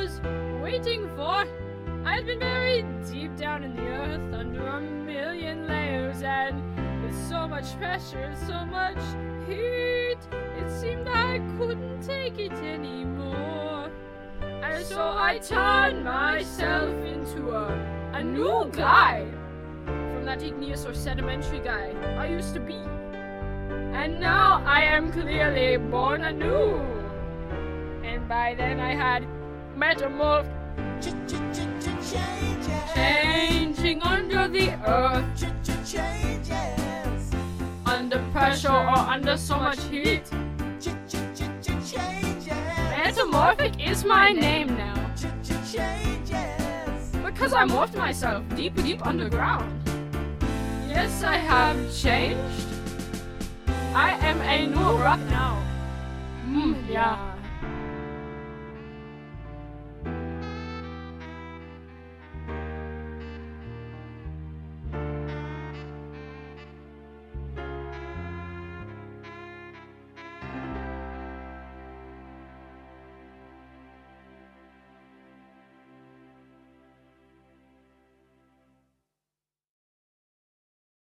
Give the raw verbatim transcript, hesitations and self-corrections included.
was waiting for. I've been buried deep down in the earth under a million layers, and with so much pressure, so much heat, it seemed I couldn't take it anymore. And so I turned myself into a, a new guy from that igneous or sedimentary guy I used to be. And now I am clearly born anew. And by then I had metamorphed, changing under the earth, under pressure or under so much heat. Metamorphic is my name now, because I morphed myself deep, deep underground. Yes, I have changed. I am a new rock now. Mm, yeah.